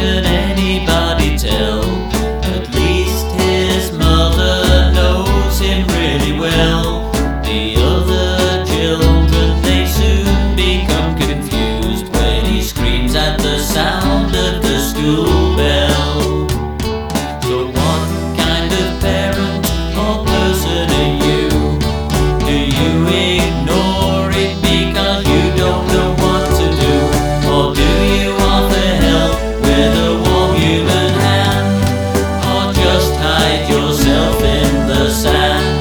can anybody tell? At least his mother knows him really well. The other children, they soon become confused when he screams at the sound of the school bell. So what kind of parent or person are you? Do you ignore it because you don't know what to do? Or do you offer help with a warm human hand? Or just hide yourself in the sand?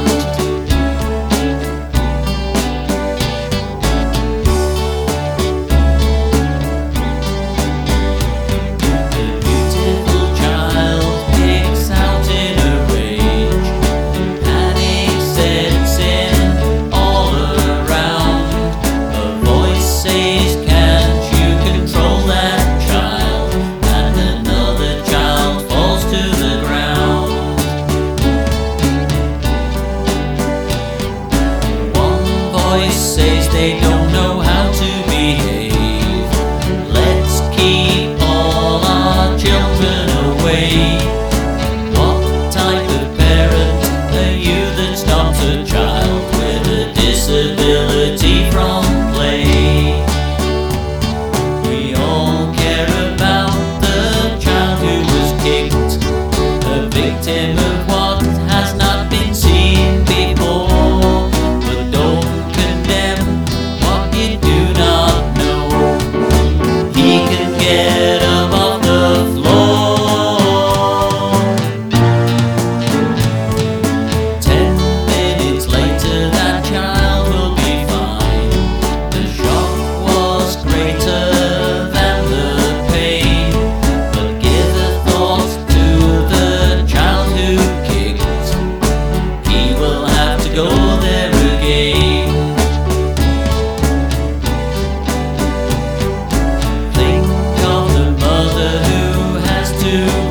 The beautiful child picks out in a rage. Panic sets in all around. A voice says, "Can't you control that child?" And another child falls to the ground. One voice says they don't know how to behave. Let's keep all our children away. What type of parent are you that stops a child with a disability from play? We all care about the child who was kicked, a victim of what has not been seen before. But don't condemn what you do not know. He can get up off the floor. 10 minutes later, that child will be fine. The shock was greater than the pain. But give a thought to the child who kicked. He will have to go there again. Think of the mother who has to